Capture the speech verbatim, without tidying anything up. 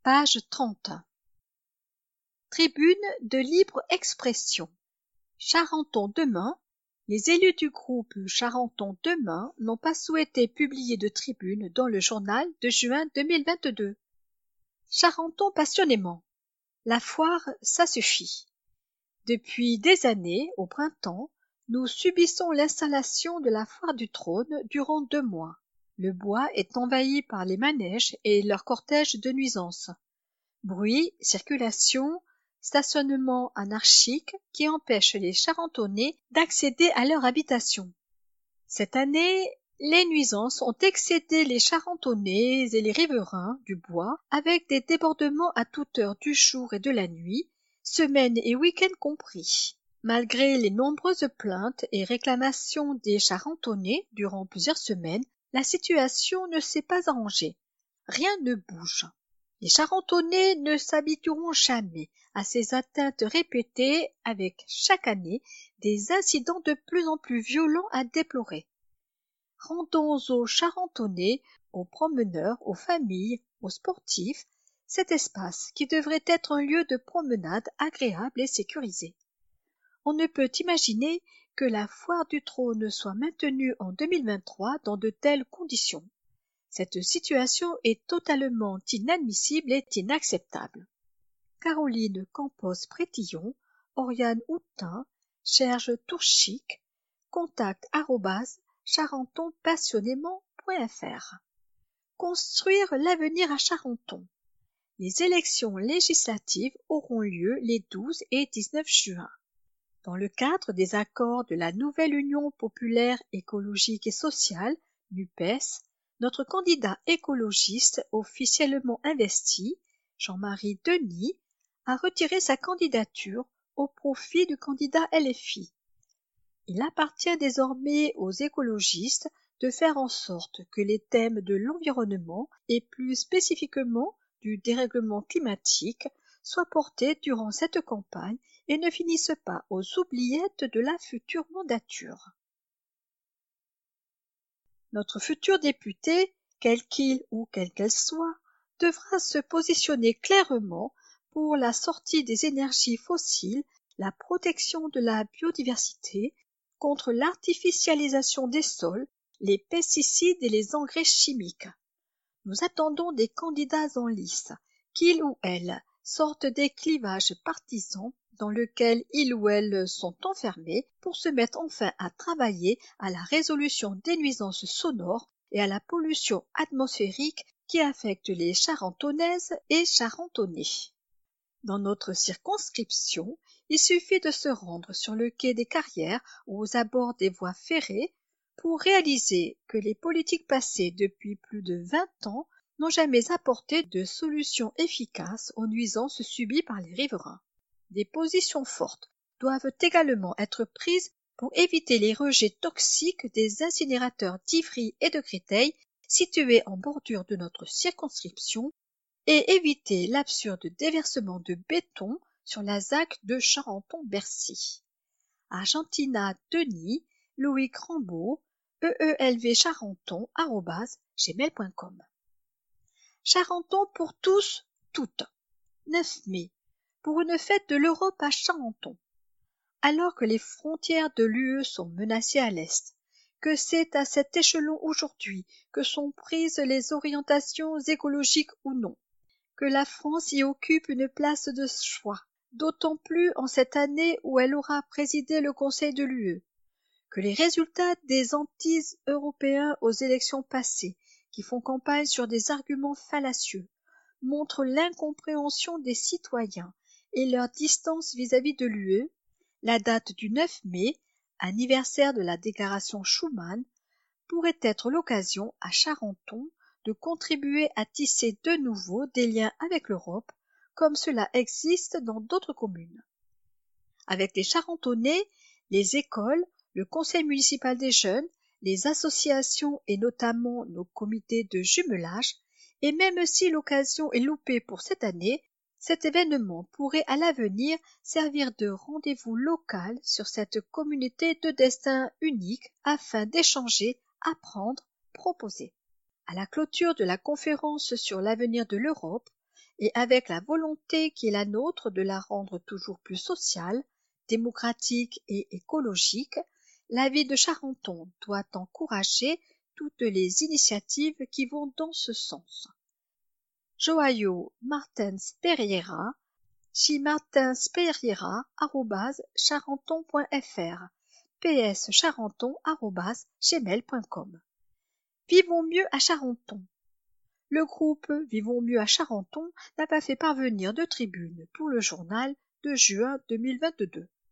Page trente. Tribune de libre expression. Charenton demain. Les élus du groupe Charenton demain n'ont pas souhaité publier de tribune dans le journal de juin deux mille vingt-deux. Charenton passionnément. La foire, ça suffit. Depuis des années, au printemps, nous subissons l'installation de la foire du trône durant deux mois. Le bois est envahi par les manèges et leur cortège de nuisances. Bruit, circulation, stationnement anarchique qui empêchent les Charentonnais d'accéder à leur habitation. Cette année, les nuisances ont excédé les Charentonnais et les riverains du bois avec des débordements à toute heure du jour et de la nuit, semaines et week-ends compris. Malgré les nombreuses plaintes et réclamations des Charentonnais durant plusieurs semaines, la situation ne s'est pas arrangée. Rien ne bouge. Les Charentonnais ne s'habitueront jamais à ces atteintes répétées avec chaque année des incidents de plus en plus violents à déplorer. Rendons aux Charentonnais, aux promeneurs, aux familles, aux sportifs, cet espace qui devrait être un lieu de promenade agréable et sécurisé. On ne peut imaginer que la foire du trône soit maintenue en deux mille vingt-trois dans de telles conditions. Cette situation est totalement inadmissible et inacceptable. Caroline Campos-Prétillon, Oriane Houtin, Serge Tourchic, contact arobase charentonpassionnément point f r. Construire l'avenir à Charenton. Les élections législatives auront lieu les douze et dix-neuf juin. Dans le cadre des accords de la nouvelle Union populaire écologique et sociale, NUPES, notre candidat écologiste officiellement investi, Jean-Marie Denis, a retiré sa candidature au profit du candidat L F I. Il appartient désormais aux écologistes de faire en sorte que les thèmes de l'environnement et plus spécifiquement du dérèglement climatique soient portés durant cette campagne et ne finissent pas aux oubliettes de la future mandature. Notre futur député, quel qu'il ou quelle qu'elle soit, devra se positionner clairement pour la sortie des énergies fossiles, la protection de la biodiversité, contre l'artificialisation des sols, les pesticides et les engrais chimiques. Nous attendons des candidats en lice, qu'ils ou elles sortent des clivages partisans dans lesquels ils ou elles sont enfermés pour se mettre enfin à travailler à la résolution des nuisances sonores et à la pollution atmosphérique qui affecte les Charentonnaises et Charentonnais. Dans notre circonscription, il suffit de se rendre sur le quai des Carrières ou aux abords des voies ferrées pour réaliser que les politiques passées depuis plus de vingt ans n'ont jamais apporté de solution efficace aux nuisances subies par les riverains. Des positions fortes doivent également être prises pour éviter les rejets toxiques des incinérateurs d'Ivry et de Créteil situés en bordure de notre circonscription et éviter l'absurde déversement de béton sur la Z A C de Charenton-Bercy. Argentina Denis, Loïc Rambaud, eelvcharenton arobase gmail point com. Charenton pour tous, toutes. neuf mai, pour une fête de l'Europe à Charenton. Alors que les frontières de l'U E sont menacées à l'Est, que c'est à cet échelon aujourd'hui que sont prises les orientations écologiques ou non, que la France y occupe une place de choix, d'autant plus en cette année où elle aura présidé le Conseil de l'U E, que les résultats des anti-européens aux élections passées, qui font campagne sur des arguments fallacieux, montrent l'incompréhension des citoyens et leur distance vis-à-vis de l'U E, la date du neuf mai, anniversaire de la déclaration Schuman, pourrait être l'occasion à Charenton de contribuer à tisser de nouveau des liens avec l'Europe, comme cela existe dans d'autres communes. Avec les Charentonnais, les écoles, le conseil municipal des jeunes, les associations et notamment nos comités de jumelage, et même si l'occasion est loupée pour cette année, cet événement pourrait à l'avenir servir de rendez-vous local sur cette communauté de destin unique afin d'échanger, apprendre, proposer. À la clôture de la conférence sur l'avenir de l'Europe, et avec la volonté qui est la nôtre de la rendre toujours plus sociale, démocratique et écologique, la ville de Charenton doit encourager toutes les initiatives qui vont dans ce sens. Joao Martins Pereira, jmartinspereira arobase charenton point f r, pscharenton arobase gmail point com. Vivons mieux à Charenton. Le groupe Vivons mieux à Charenton n'a pas fait parvenir de tribune pour le journal de juin deux mille vingt-deux.